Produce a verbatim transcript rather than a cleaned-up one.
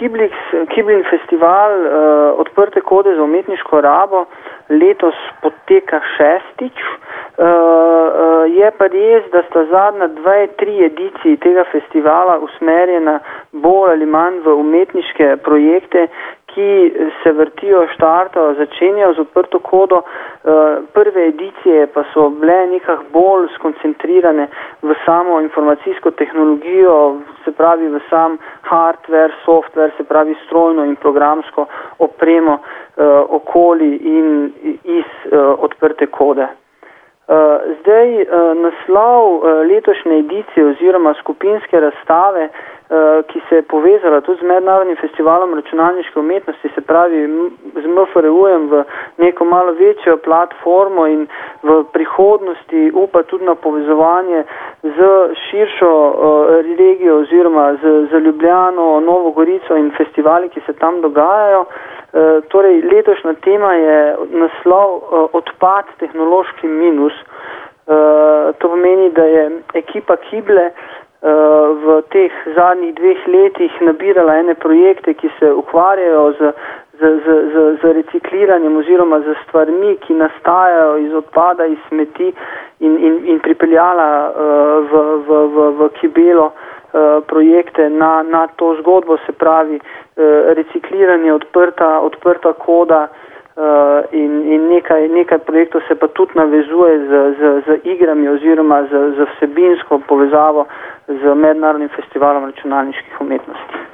Kiblix, Kiblin festival uh, odprte kode za umetniško rabo letos poteka šestič. Uh, uh, je pa res, da sta zadnja dve, tri ediciji tega festivala usmerjena bolj ali manj v umetniške projekte, ki se vrtijo, štartajo, začenjajo z odprto kodo. Uh, prve edicije pa so bile nekako bolj skoncentrirane v samo informacijsko tehnologijo, se pravi v sam hardware, software, se pravi strojno in programsko opremo uh, okoli in iz uh, odprte kode. Uh, zdaj, uh, naslov uh, letošnje edicije oziroma skupinske razstave, uh, ki se je povezala tudi z Mednarodnim festivalom računalniške umetnosti, se pravi z M F R U-jem v neko malo večjo platformo in v prihodnosti upa tudi na povezovanje z širšo uh, regijo oziroma z, z Ljubljano, Novo Gorico in festivali, ki se tam dogajajo. Uh, torej, letošnja tema je naslov uh, Odpad, tehnološki minus. Uh, to pomeni, da je ekipa Kible uh, v teh zadnjih dveh letih nabirala ene projekte, ki se ukvarjajo z, z, z, z, z recikliranjem oziroma z stvarmi, ki nastajajo iz odpada, iz smeti in, in, in pripeljala uh, v, v, v, v Kibelo projekte na, na to zgodbo, se pravi recikliranje, odprta, odprta koda in, in nekaj, nekaj projektov se pa tudi navezuje z, z, z igrami oziroma z, z vsebinsko povezavo z Mednarodnim festivalom računalniških umetnosti.